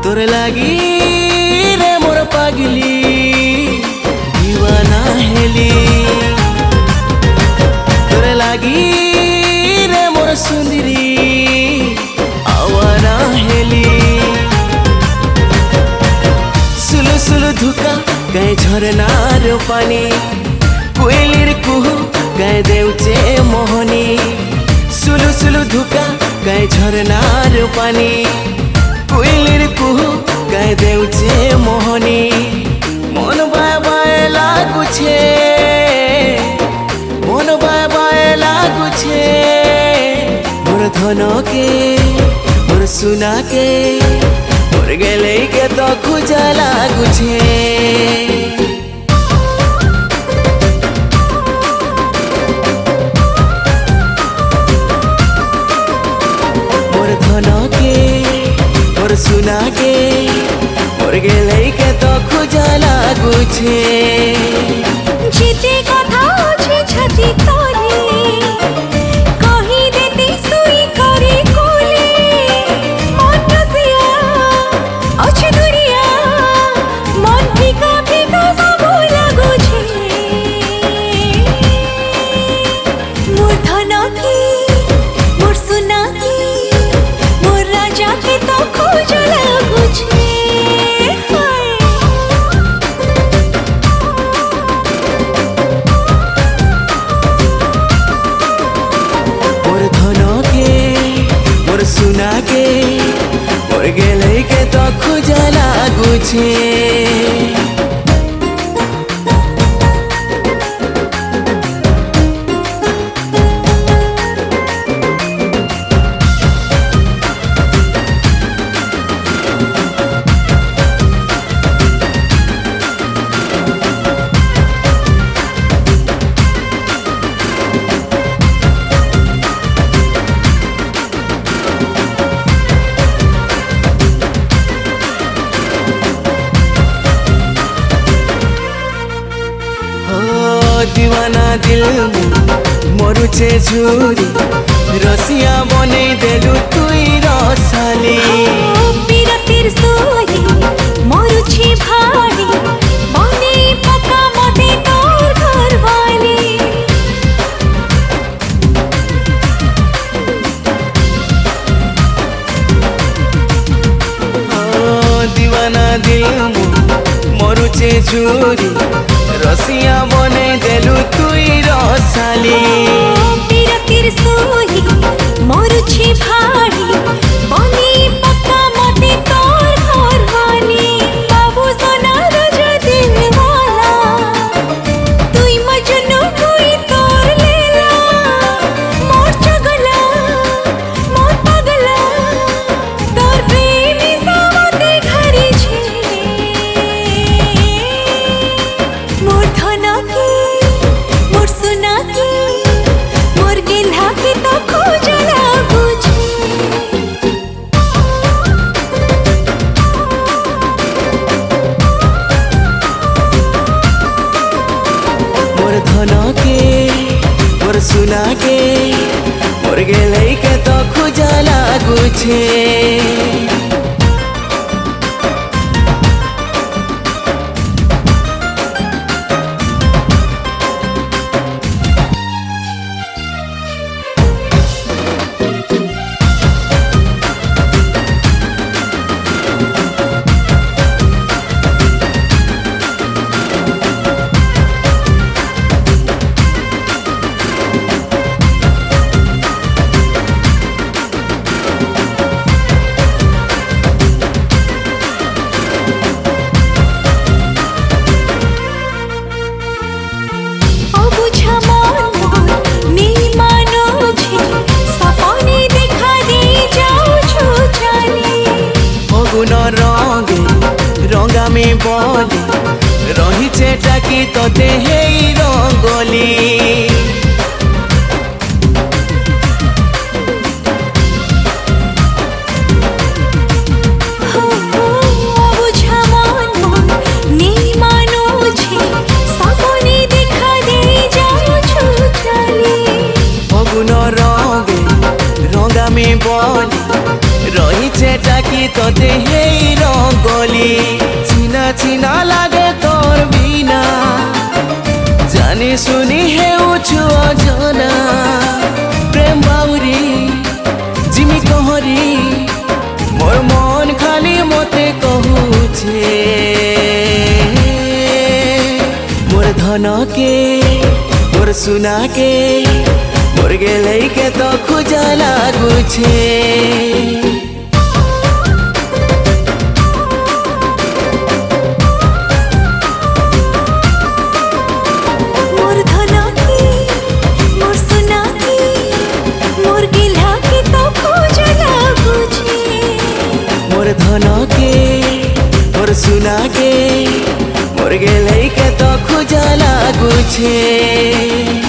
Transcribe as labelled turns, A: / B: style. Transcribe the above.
A: तोर लागी रे मोर पागली दीवाना हेली तोर लागी रे मोर सुंदरी आवारा हेली सुलु सुलु धुका कहीं झरनार पानी कोयलिर कुहू कहीं देउचे मोहनी सुलु सुलु धुका कहीं झरनार पानी कोयलिर कुहू कहीं देउचे मोहनी मन बाय बाय लागुछे मन बाय बाय लागुछे मोर धन के मोर सुना के मोर गेले के तो खुजा लागुछे मोर धन के मोर सुना के मोर गेले के तो खुजा लागुछे
B: जीते कथा अछि छति तोरे कहि देती सुई करे कोले मन रसिया अछि दुरिया मन फिका फिका सब लागुछे मोर धन के मोर सुना के मोर राजा के तो खोज लागुछे
A: सुना के मोर गेले के तो खुजा लागुछे दीवाना दिल मरुचे झुरी रसिया बने देलु तुई रसाली
B: बिरतिर सोही मरुछे भाड़ी बने पका मते तोर घर वाली
A: दीवाना दिल मरुचे झुरी रसिया बने देलु तुई रसाली
B: बिरतिर सोही मरुछे भाड़ी बने पका मते तोर घर वाली बाबू सोना राजा दिल वाला तुई मजनू कोई तोर लेला मोर चगला मोर पगला तोर प्रेमी सावते घरी छे मोर धन के मोर सुना के मोर गेल्हा के तो खोज लागुछे
A: मोर धन के मोर सुना के मोर गेले के तो खुजा लागुछे रंगा में बोली रही चेटा की तोते हे रंगोली रंगा में बोली रही चेटा की तोते हे গলি চিনা চিনা লাগে তোর বিনা জানি শুনি হেউଛୁ অজনা প্রেম বাউরি জিমি কহরি মোর মন খালি মতে কহুছে মোর ধনকে মোর সুনাকে মোর গেলেইকে তো খুঁজা লাগুছে
B: मोर धना की मोर सुना की मोर गिल्हा की तो खोजला बुझे
A: मोर धनके मोर सुनाके मोर गेलैके तो खुजा लाଗୁছে